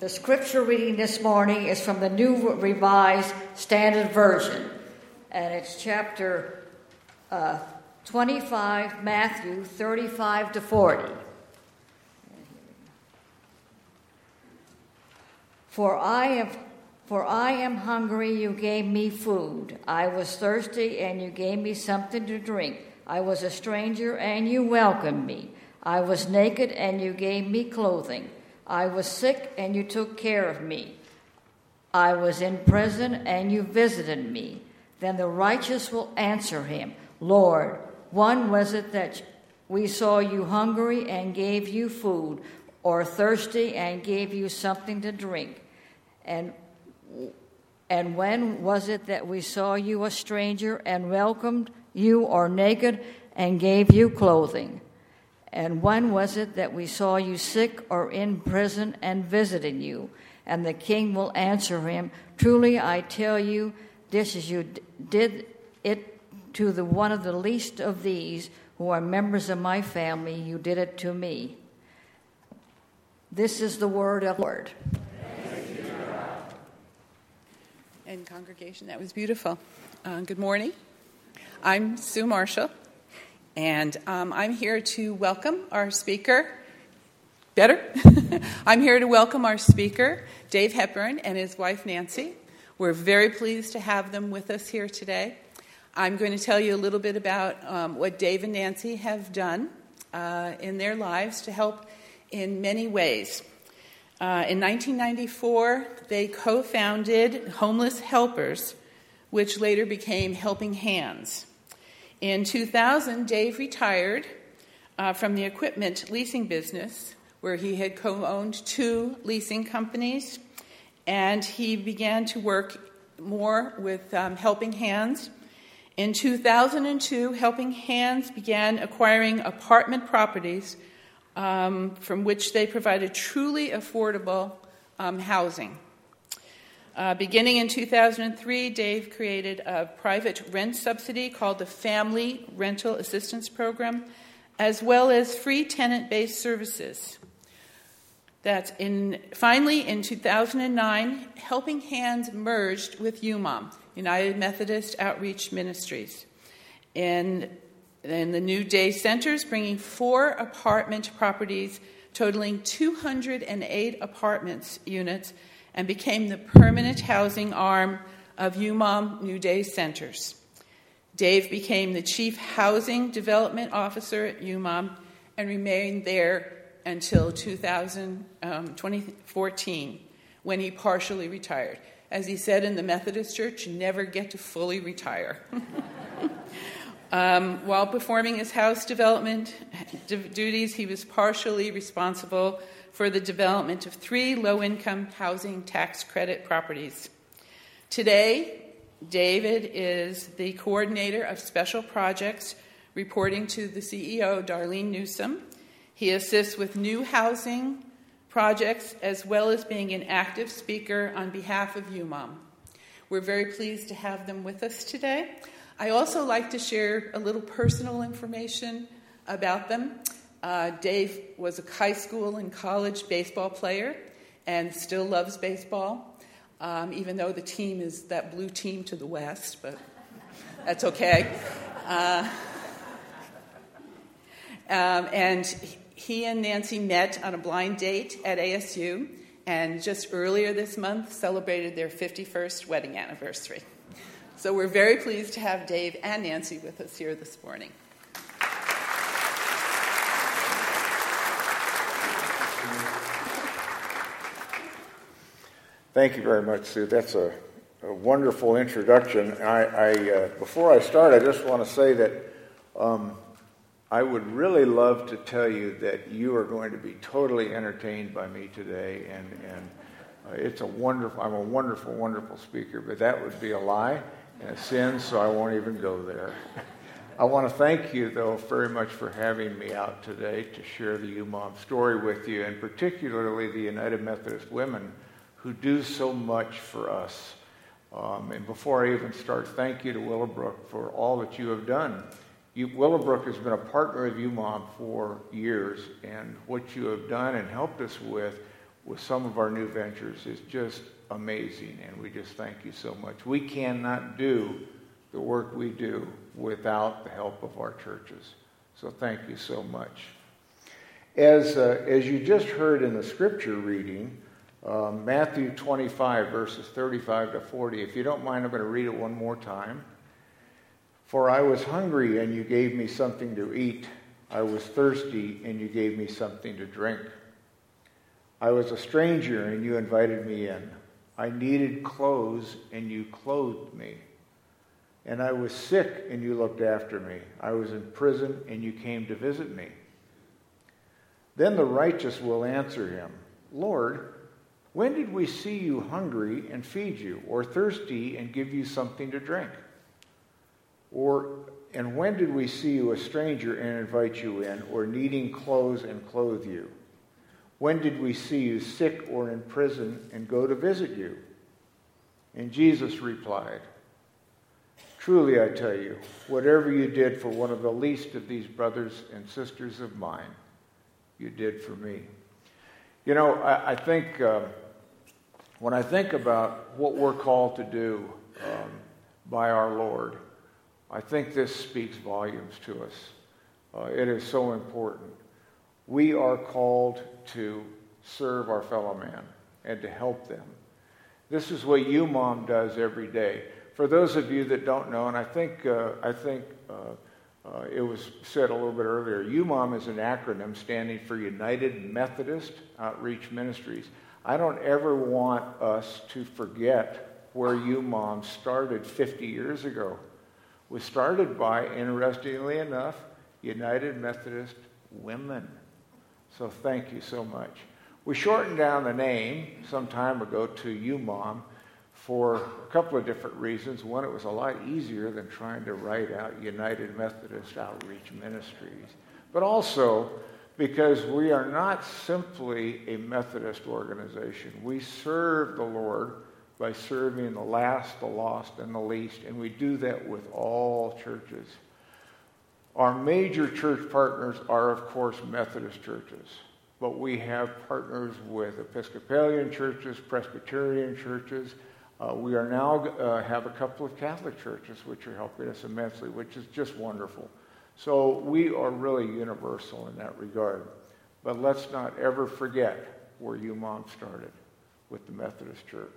The scripture reading this morning is from the New Revised Standard Version, and it's chapter 25, Matthew 35 to 40. For I am hungry, you gave me food. I was thirsty, and you gave me something to drink. I was a stranger, and you welcomed me. I was naked, and you gave me clothing. I was sick, and you took care of me. I was in prison, and you visited me. Then the righteous will answer him, Lord, when was it that we saw you hungry and gave you food, or thirsty and gave you something to drink? And when was it that we saw you a stranger and welcomed you, or naked and gave you clothing? And when was it that we saw you sick or in prison and visited you? And the king will answer him, Truly I tell you, this as you did it to one of the least of these who are members of my family, you did it to me. This is the word of the Lord. And congregation, that was beautiful. Good morning. I'm Sue Marshall, and I'm here to welcome our speaker. I'm here to welcome our speaker, Dave Hepburn, and his wife, Nancy. We're very pleased to have them with us here today. I'm going to tell you a little bit about what Dave and Nancy have done in their lives to help in many ways. In 1994, they co-founded Homeless Helpers, which later became Helping Hands. In 2000, Dave retired from the equipment leasing business, where he had co-owned 2 leasing companies, and he began to work more with Helping Hands. In 2002, Helping Hands began acquiring apartment properties from which they provided truly affordable housing. Beginning in 2003, Dave created a private rent subsidy called the Family Rental Assistance Program, as well as free tenant-based services. Finally, in 2009, Helping Hands merged with UMOM, United Methodist Outreach Ministries, in the New Day Centers, bringing 4 apartment properties totaling 208 apartments units, and became the permanent housing arm of UMOM New Day Centers. Dave became the Chief Housing Development Officer at UMOM and remained there until 2014, when he partially retired. As he said in the Methodist Church, you never get to fully retire. While performing his house development duties, he was partially responsible for the development of 3 low-income housing tax credit properties. Today, David is the coordinator of special projects, reporting to the CEO, Darlene Newsom. He assists with new housing projects, as well as being an active speaker on behalf of UMOM. We're very pleased to have them with us today. I also like to share a little personal information about them. Dave was a high school and college baseball player and still loves baseball, even though the team is that blue team to the west, but that's okay. And he and Nancy met on a blind date at ASU, and just earlier this month celebrated their 51st wedding anniversary. So we're very pleased to have Dave and Nancy with us here this morning. Thank you very much, Sue. That's a wonderful introduction. Before I start, I just want to say that I would really love to tell you that you are going to be totally entertained by me today, and it's I'm a wonderful, wonderful speaker, but that would be a lie and a sin, so I won't even go there. I want to thank you, though, very much for having me out today to share the UMOM story with you, and particularly the United Methodist Women who do so much for us. And before I even start, thank you to Willowbrook for all that you have done. Willowbrook has been a partner of UMOM for years, and what you have done and helped us with with some of our new ventures is just amazing, and we just thank you so much. We cannot do the work we do without the help of our churches. So thank you so much. As you just heard in the scripture reading, Matthew 25, verses 35 to 40. If you don't mind, I'm going to read it one more time. For I was hungry, and you gave me something to eat. I was thirsty, and you gave me something to drink. I was a stranger, and you invited me in. I needed clothes, and you clothed me. And I was sick, and you looked after me. I was in prison, and you came to visit me. Then the righteous will answer him, Lord, when did we see you hungry and feed you, or thirsty and give you something to drink? And when did we see you a stranger and invite you in, or needing clothes and clothe you? When did we see you sick or in prison and go to visit you? And Jesus replied, Truly I tell you, whatever you did for one of the least of these brothers and sisters of mine, you did for me. You know, I think when I think about what we're called to do by our Lord, I think this speaks volumes to us. It is so important. We are called to serve our fellow man and to help them. This is what UMOM does every day. For those of you that don't know, and I think it was said a little bit earlier, UMOM is an acronym standing for United Methodist Outreach Ministries. I don't ever want us to forget where UMOM started 50 years ago. It was started by, interestingly enough, United Methodist Women. So thank you so much. We shortened down the name some time ago to UMOM for a couple of different reasons. One, it was a lot easier than trying to write out United Methodist Outreach Ministries. But also because we are not simply a Methodist organization. We serve the Lord by serving the last, the lost, and the least, and we do that with all churches. Our major church partners are, of course, Methodist churches, but we have partners with Episcopalian churches, Presbyterian churches. We are now have a couple of Catholic churches which are helping us immensely, which is just wonderful. So we are really universal in that regard. But let's not ever forget where UMOM started, with the Methodist Church.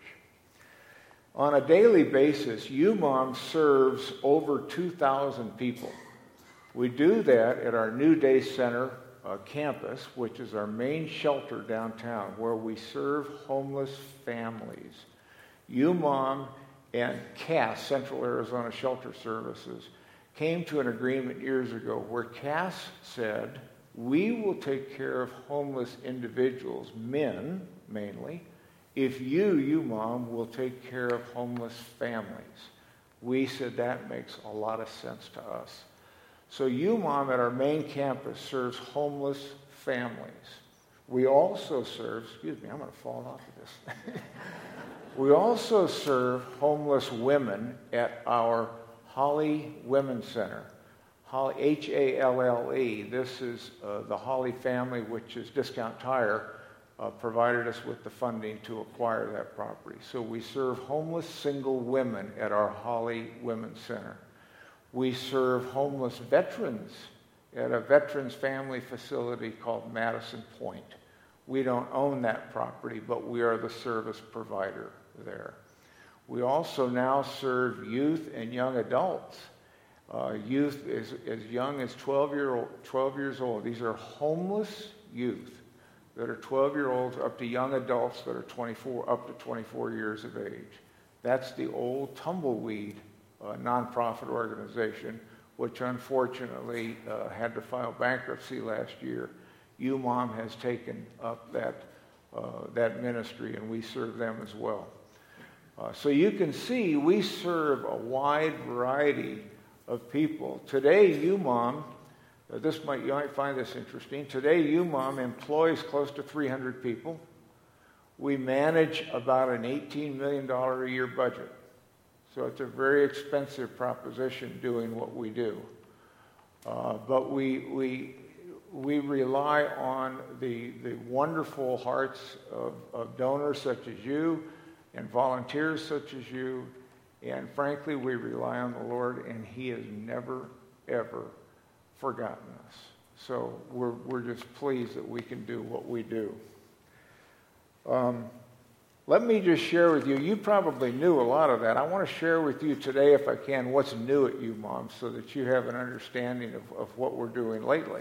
On a daily basis, UMOM serves over 2,000 people. We do that at our New Day Center campus, which is our main shelter downtown, where we serve homeless families. UMOM and CAS, Central Arizona Shelter Services, came to an agreement years ago where CAS said, we will take care of homeless individuals, men mainly, if you, UMOM, will take care of homeless families. We said that makes a lot of sense to us. So UMOM at our main campus serves homeless families. We also serve, excuse me, I'm going to fall off of this. We also serve homeless women at our Holly Women's Center. Holly, Halle. This is the Holly family, which is Discount Tire, provided us with the funding to acquire that property. So we serve homeless single women at our Holly Women's Center. We serve homeless veterans at a veterans family facility called Madison Point. We don't own that property, but we are the service provider there. We also now serve youth and young adults. Youth is as young as 12 years old. These are homeless youth that are 12-year-olds up to young adults that are up to 24 years of age. That's the old Tumbleweed nonprofit organization, which unfortunately had to file bankruptcy last year. UMOM has taken up that ministry, and we serve them as well. So you can see we serve a wide variety of people. Today, UMOM, you might find this interesting. Today, UMOM employs close to 300 people. We manage about an $18 million a year budget. So it's a very expensive proposition doing what we do. But we we rely on the wonderful hearts of donors such as you and volunteers such as you. And frankly, we rely on the Lord, and He has never, ever forgotten us. So we're just pleased that we can do what we do. Let me just share with you, you probably knew a lot of that. I want to share with you today, if I can, what's new at UMOM so that you have an understanding of what we're doing lately.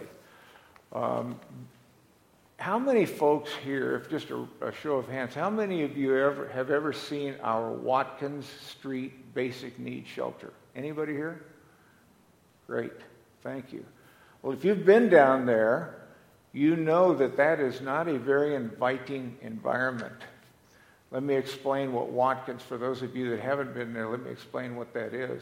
How many folks here, if just a show of hands, how many of you have ever seen our Watkins Street Basic Needs Shelter? Anybody here? Great, thank you. Well, if you've been down there, you know that is not a very inviting environment. Let me explain what Watkins, for those of you that haven't been there, let me explain what that is.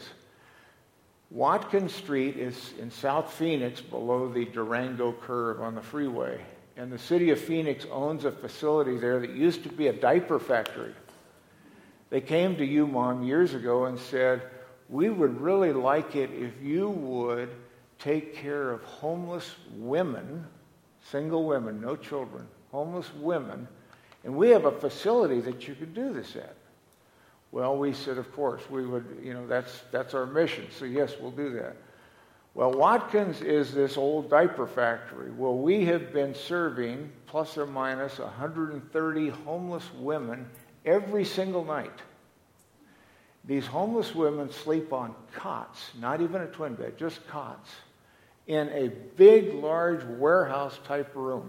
Watkins Street is in South Phoenix below the Durango curve on the freeway. And the city of Phoenix owns a facility there that used to be a diaper factory. They came to UMOM years ago and said, we would really like it if you would take care of homeless women, single women, no children, homeless women, and we have a facility that you could do this at. Well, we said, of course, we would, that's our mission. So yes, we'll do that. Well, Watkins is this old diaper factory. Well, we have been serving plus or minus 130 homeless women every single night. These homeless women sleep on cots, not even a twin bed, just cots, in a big, large warehouse-type room,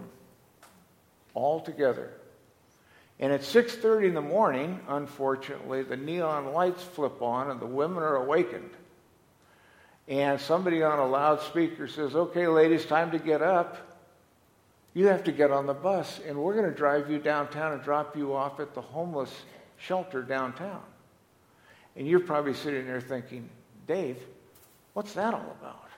all together. And at 6:30 in the morning, unfortunately, the neon lights flip on and the women are awakened. And somebody on a loudspeaker says, okay, ladies, time to get up. You have to get on the bus, and we're going to drive you downtown and drop you off at the homeless shelter downtown. And you're probably sitting there thinking, Dave, what's that all about?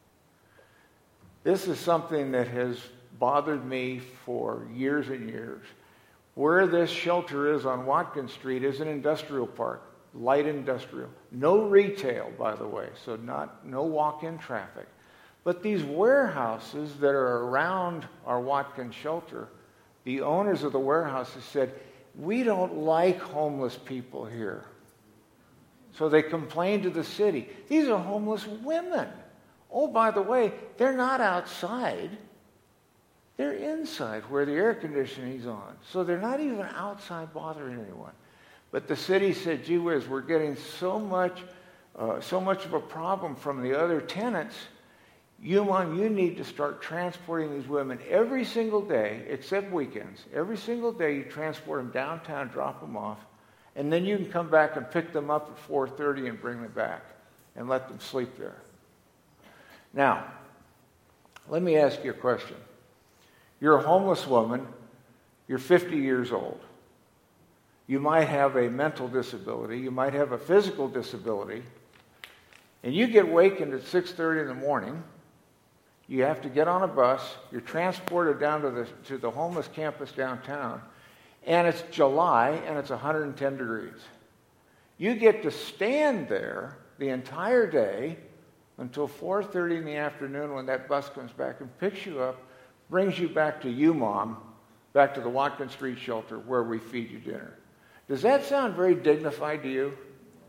This is something that has bothered me for years and years. Where this shelter is on Watkins Street is an industrial park, light industrial. No retail, by the way, so no walk-in traffic. But these warehouses that are around our Watkins shelter, the owners of the warehouses said, we don't like homeless people here. So they complained to the city. These are homeless women. Oh, by the way, they're not outside. They're inside where the air conditioning's on. So they're not even outside bothering anyone. But the city said, gee whiz, we're getting so much of a problem from the other tenants. UMOM, you need to start transporting these women every single day, except weekends. Every single day you transport them downtown, drop them off, and then you can come back and pick them up at 4:30 and bring them back and let them sleep there. Now, let me ask you a question. You're a homeless woman. You're 50 years old. You might have a mental disability. You might have a physical disability. And you get wakened at 6:30 in the morning. You have to get on a bus. You're transported down to the homeless campus downtown. And it's July, and it's 110 degrees. You get to stand there the entire day until 4:30 in the afternoon when that bus comes back and picks you up, brings you back to UMOM, back to the Watkins Street shelter where we feed you dinner. Does that sound very dignified to you?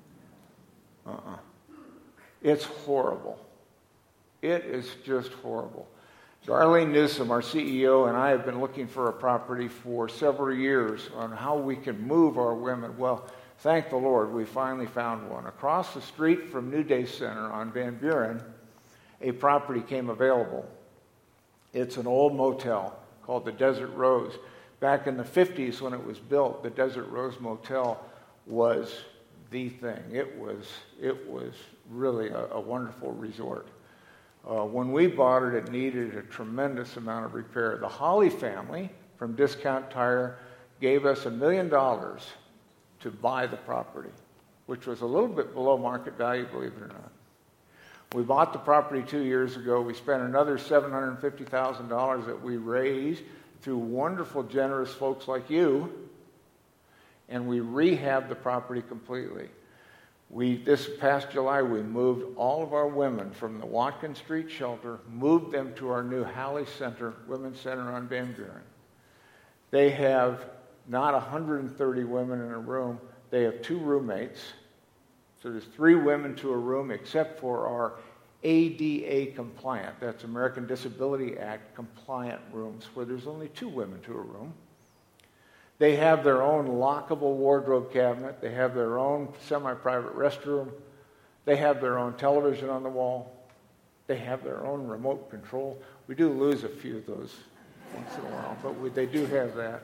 It's horrible. It is just horrible. Darlene Newsom, our CEO, and I have been looking for a property for several years on how we can move our women. Well, thank the Lord, we finally found one. Across the street from New Day Center on Van Buren, a property came available. It's an old motel called the Desert Rose. Back in the 50s when it was built, the Desert Rose Motel was the thing. It was really a wonderful resort. When we bought it, it needed a tremendous amount of repair. The Holly family from Discount Tire gave us $1 million to buy the property, which was a little bit below market value, believe it or not. We bought the property 2 years ago. We spent another $750,000 that we raised through wonderful, generous folks like you, and we rehabbed the property completely. This past July, we moved all of our women from the Watkins Street shelter, moved them to our new Halley Center, Women's Center on Van Buren. They have not 130 women in a room. They have 2 roommates. So there's 3 women to a room except for our ADA compliant, that's American Disability Act compliant rooms, where there's only 2 women to a room. They have their own lockable wardrobe cabinet. They have their own semi-private restroom. They have their own television on the wall. They have their own remote control. We do lose a few of those once in a while, but they do have that.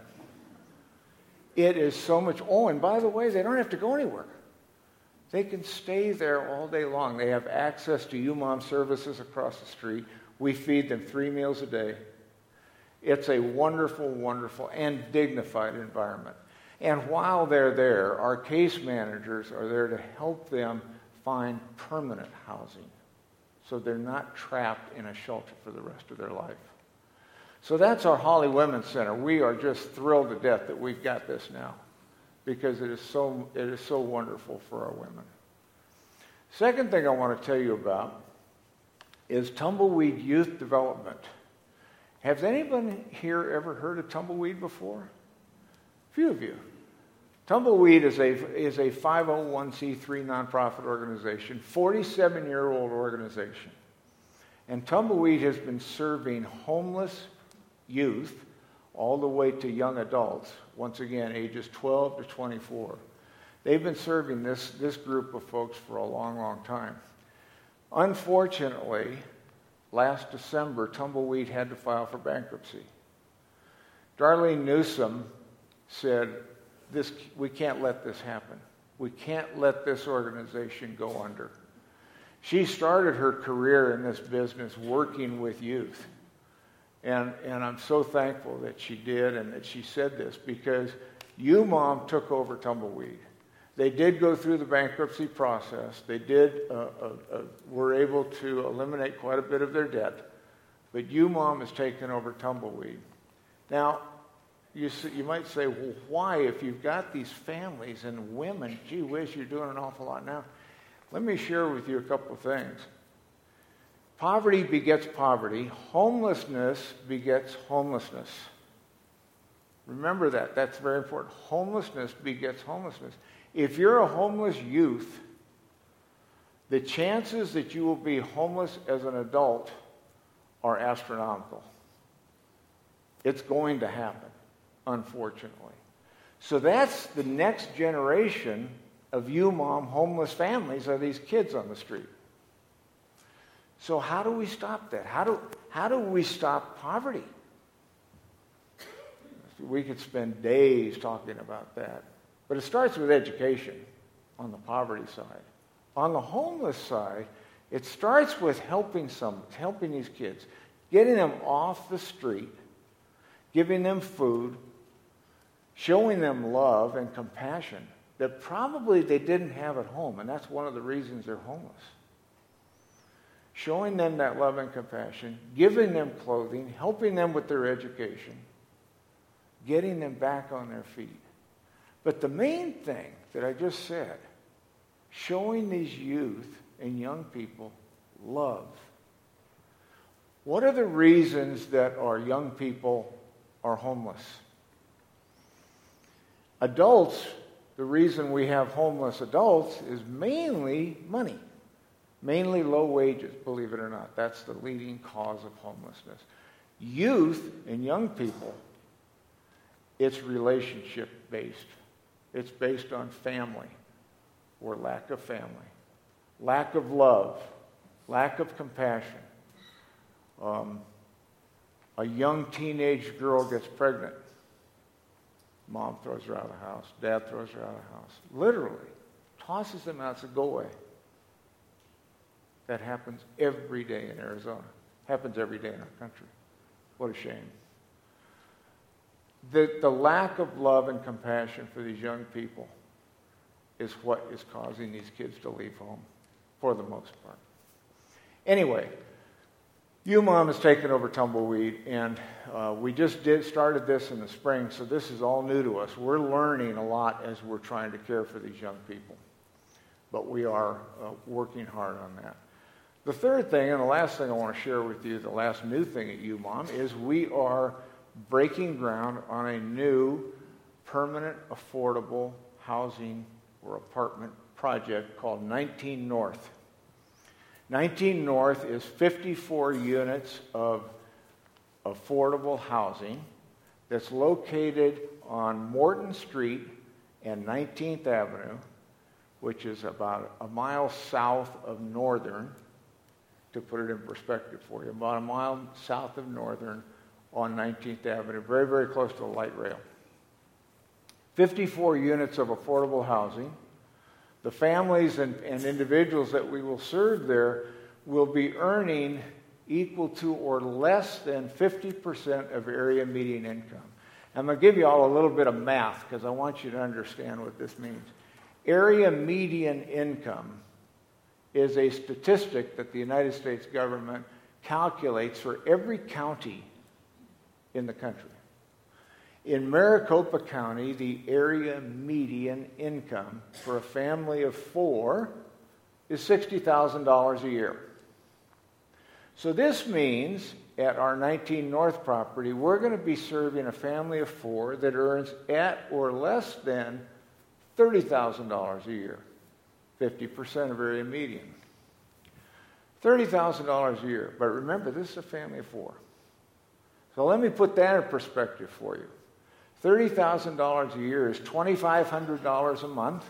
It is so much. Oh, and by the way, they don't have to go anywhere. They can stay there all day long. They have access to UMOM services across the street. We feed them 3 meals a day. It's a wonderful, wonderful, and dignified environment. And while they're there, our case managers are there to help them find permanent housing so they're not trapped in a shelter for the rest of their life. So that's our Holly Women's Center. We are just thrilled to death that we've got this now because it is so wonderful for our women. Second thing I want to tell you about is Tumbleweed Youth Development. Has anyone here ever heard of Tumbleweed before? A few of you. Tumbleweed is a 501c3 nonprofit organization, 47-year-old organization. And Tumbleweed has been serving homeless youth all the way to young adults, once again, ages 12 to 24. They've been serving this group of folks for a long, long time. Unfortunately, last December, Tumbleweed had to file for bankruptcy. Darlene Newsom said, we can't let this happen. We can't let this organization go under. She started her career in this business working with youth. And I'm so thankful that she did and that she said this because UMOM took over Tumbleweed. They did go through the bankruptcy process. They were able to eliminate quite a bit of their debt. But UMOM has taken over Tumbleweed. Now, you might say, well, why? If you've got these families and women, gee whiz, you're doing an awful lot now. Let me share with you a couple of things. Poverty begets poverty. Homelessness begets homelessness. Remember that. That's very important. Homelessness begets homelessness. If you're a homeless youth, the chances that you will be homeless as an adult are astronomical. It's going to happen, unfortunately. So that's the next generation of UMOM homeless families are these kids on the street. So how do we stop that? How do we stop poverty? We could spend days talking about that. But it starts with education on the poverty side. On the homeless side, it starts with helping these kids, getting them off the street, giving them food, showing them love and compassion that probably they didn't have at home, and that's one of the reasons they're homeless. Showing them that love and compassion, giving them clothing, helping them with their education, getting them back on their feet. But the main thing that I just said, showing these youth and young people love. What are the reasons that our young people are homeless? Adults, the reason we have homeless adults is mainly money. Mainly low wages, believe it or not. That's the leading cause of homelessness. Youth and young people, it's relationship-based. It's based on family or lack of family, lack of love, lack of compassion. A young teenage girl gets pregnant. Mom throws her out of the house. Dad throws her out of the house. Literally tosses them out, says, go away. That happens every day in Arizona. Happens every day in our country. What a shame. The lack of love and compassion for these young people is what is causing these kids to leave home, for the most part. Anyway, UMOM has taken over Tumbleweed, and we just started this in the spring, so this is all new to us. We're learning a lot as we're trying to care for these young people. but we are working hard on that. The third thing, and the last thing I want to share with you, the last new thing at UMOM, is we are breaking ground on a new permanent affordable housing or apartment project called 19 North. 19 North is 54 units of affordable housing that's located on Morton Street and 19th Avenue, which is about a mile south of Northern, to put it in perspective for you, about a mile south of Northern on 19th Avenue, very, very close to the light rail. 54 units of affordable housing. The families and individuals that we will serve there will be earning equal to or less than 50% of area median income. I'm going to give you all a little bit of math because I want you to understand what this means. Area median income is a statistic that the United States government calculates for every county in the country. In Maricopa County, the area median income for a family of 4 is $60,000 a year. So this means at our 19 North property, we're going to be serving a family of 4 that earns at or less than $30,000 a year, 50% of area median. $30,000 a year. But remember, this is a family of 4. So let me put that in perspective for you. $30,000 a year is $2,500 a month.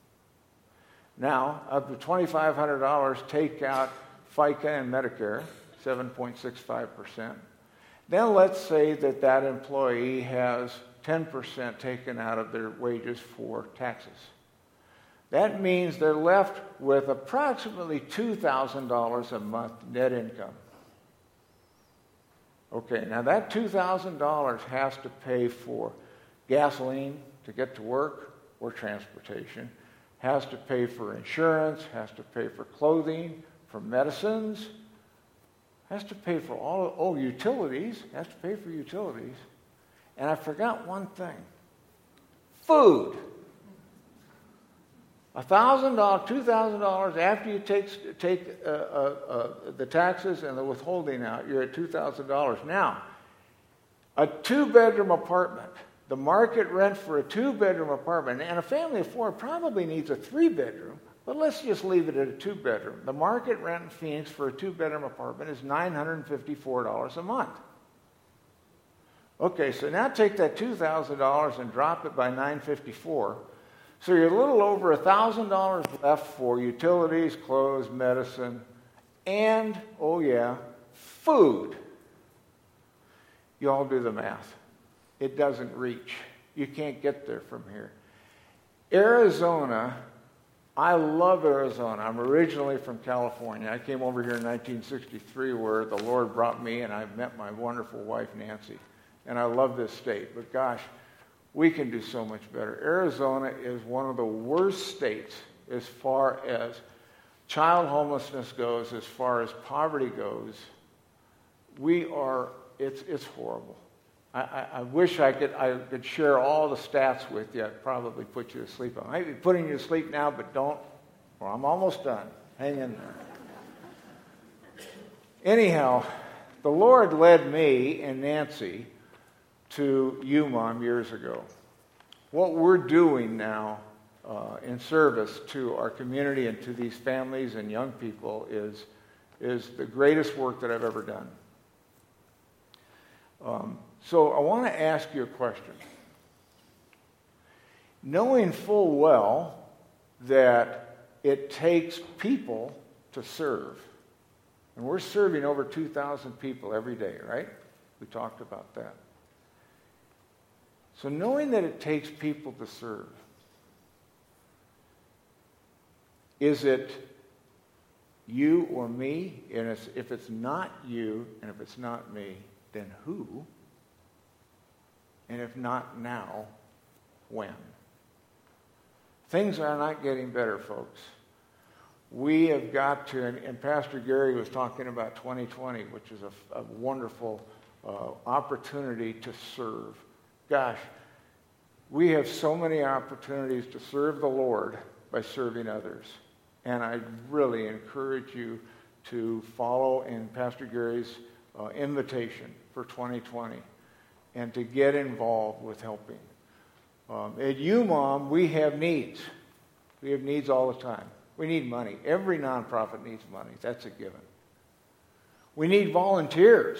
Now, of the $2,500, take out FICA and Medicare, 7.65%. Then let's say that employee has 10% taken out of their wages for taxes. That means they're left with approximately $2,000 a month net income. Okay, now that $2,000 has to pay for gasoline to get to work or transportation, has to pay for insurance, has to pay for clothing, for medicines, has to pay for utilities, has to pay for utilities. And I forgot one thing. Food. $1,000, $2,000 after you take the taxes and the withholding out, you're at $2,000. Now, a 2-bedroom apartment, the market rent for a 2-bedroom apartment, and a family of 4 probably needs a 3-bedroom, but let's just leave it at a 2-bedroom. The market rent in Phoenix for a 2-bedroom apartment is $954 a month. Okay, so now take that $2,000 and drop it by $954. So you're a little over $1,000 left for utilities, clothes, medicine, and, food. You all do the math. It doesn't reach. You can't get there from here. Arizona, I love Arizona. I'm originally from California. I came over here in 1963 where the Lord brought me and I met my wonderful wife, Nancy. And I love this state. But gosh, we can do so much better. Arizona is one of the worst states as far as child homelessness goes, as far as poverty goes. It's horrible. I wish I could share all the stats with you. I'd probably put you to sleep. I might be putting you to sleep now, but don't. Well, I'm almost done. Hang in there. Anyhow, the Lord led me and Nancy to UMOM years ago. What we're doing now in service to our community and to these families and young people is the greatest work that I've ever done. So I want to ask you a question. Knowing full well that it takes people to serve, and we're serving over 2,000 people every day, right? We talked about that. So knowing that it takes people to serve, is it you or me? And if it's not you and if it's not me, then who? And if not now, when? Things are not getting better, folks. We have got to, and Pastor Gary was talking about 2020, which is a wonderful opportunity to serve. Gosh, we have so many opportunities to serve the Lord by serving others. And I really encourage you to follow in Pastor Gary's invitation for 2020 and to get involved with helping. At UMOM, we have needs. We have needs all the time. We need money. Every nonprofit needs money. That's a given. We need volunteers.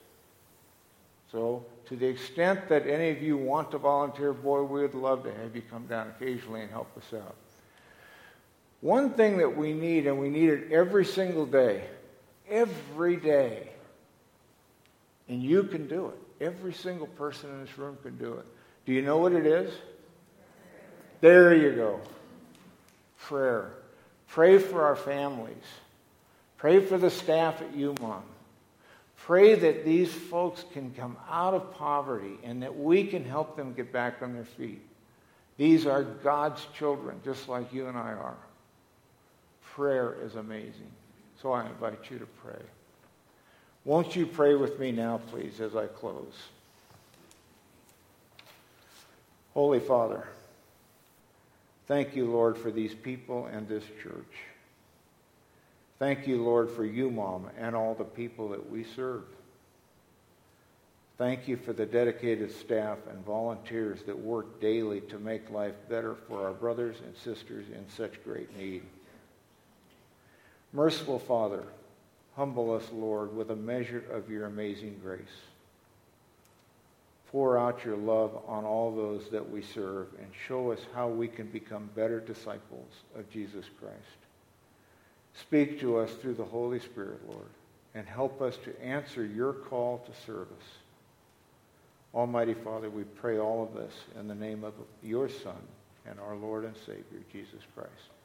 So to the extent that any of you want to volunteer, boy, we would love to have you come down occasionally and help us out. One thing that we need, and we need it every single day, and you can do it. Every single person in this room can do it. Do you know what it is? There you go. Prayer. Pray for our families. Pray for the staff at UMOM. Pray that these folks can come out of poverty and that we can help them get back on their feet. These are God's children, just like you and I are. Prayer is amazing. So I invite you to pray. Won't you pray with me now, please, as I close? Holy Father, thank you, Lord, for these people and this church. Thank you, Lord, for UMOM and all the people that we serve. Thank you for the dedicated staff and volunteers that work daily to make life better for our brothers and sisters in such great need. Merciful Father, humble us, Lord, with a measure of your amazing grace. Pour out your love on all those that we serve and show us how we can become better disciples of Jesus Christ. Speak to us through the Holy Spirit, Lord, and help us to answer your call to service. Almighty Father, we pray all of this in the name of your Son and our Lord and Savior, Jesus Christ.